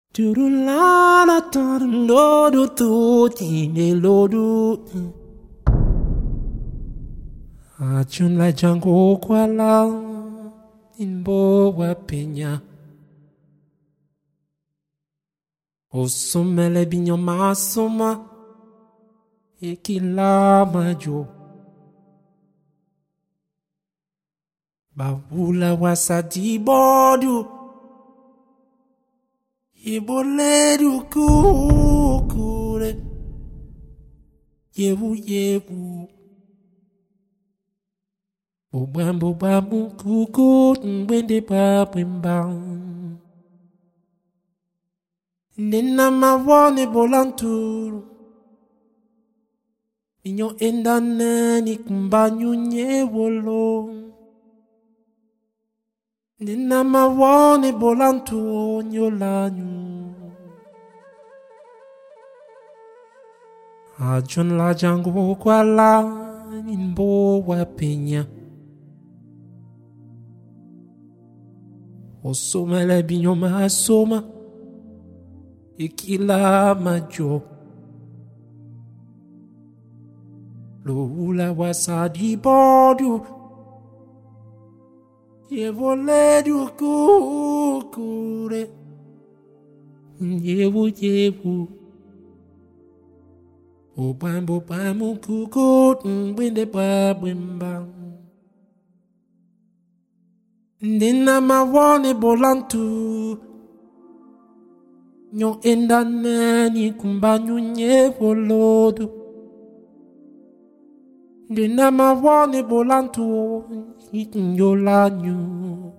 Turulana tarlodu tutine lodu. Achun la jango kwala inbo wapenya. Osumele binyo masoma ekila majo. Bawula wasadi bodu. Iboledu kukure. Yewu yewu. Bobambu kuku ngwende babwimbang. Nena mawone bolanturu. Inyo endane ni kumbanyu nyewolo. Nena mawone bolanturu nyolanyu. Ajun la jango kwa la inbo wapenya. Osomele binyo masoma. Ikila majo. Lula wasadi bodu. Yevoledu kukure. Yewu yewu. Bobambu kukut ngwende babwimbang. Nena mawone bolantu. Nyo endane ni kumbanyu nyevolodu. Nena mawone bolantu. Nyolanyu.